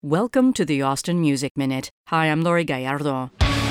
Welcome to the Austin Music Minute. Hi, I'm Lori Gallardo.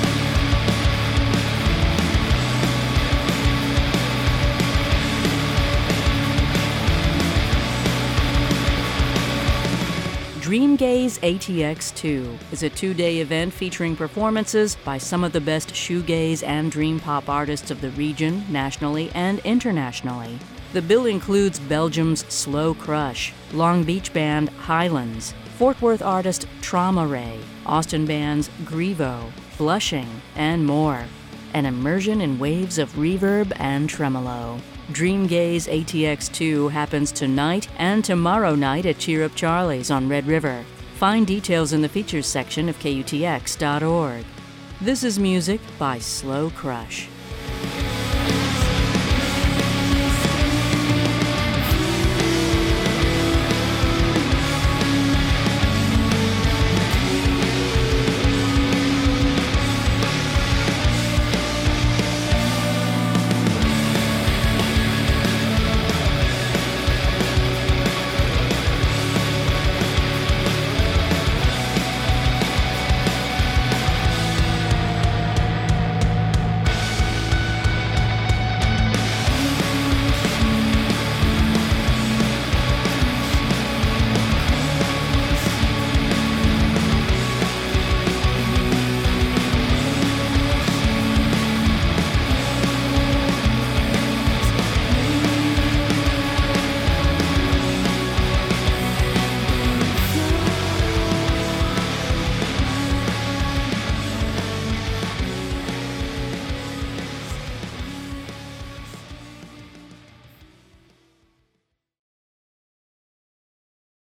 Dreamgaze ATX2 is a two-day event featuring performances by some of the best shoegaze and dream pop artists of the region, nationally and internationally. The bill includes Belgium's Slow Crush, Long Beach band Highlands, Fort Worth artist Trauma Ray, Austin bands Grievo, Blushing, and more. An immersion in waves of reverb and tremolo. Dreamgaze ATX2 happens tonight and tomorrow night at Cheer Up Charlie's on Red River. Find details in the features section of KUTX.org. This is music by Slow Crush.